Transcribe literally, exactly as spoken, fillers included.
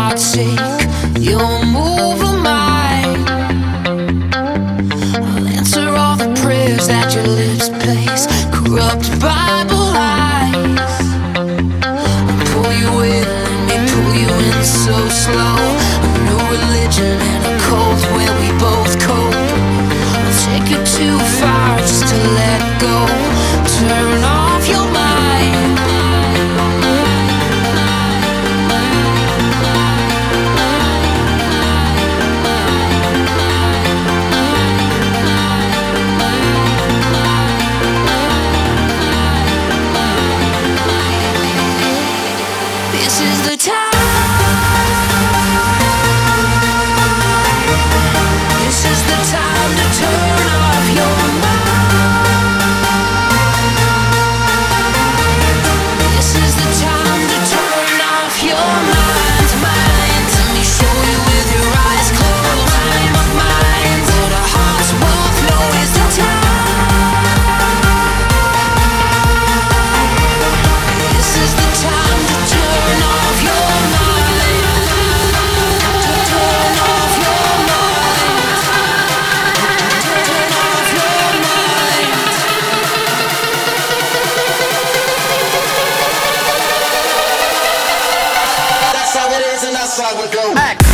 heartache. You'll move a mind. I'll answer all the prayers that your lips place. Corrupt Bible lies. I'll pull you in, let me pull you in so slow. A new religion and a cult where we both cope. I'll take you too far just to let go. Turn off your mind. This is the time. This is the time to turn off your mind. This is the time to turn off your mind. Mind. Let me show you with your eyes closed. Time of mind. That our hearts both know is the time. This is the time to turn off your mind. To turn off your mind. Turn off your mind. That's how it is and that's how it goes. Act.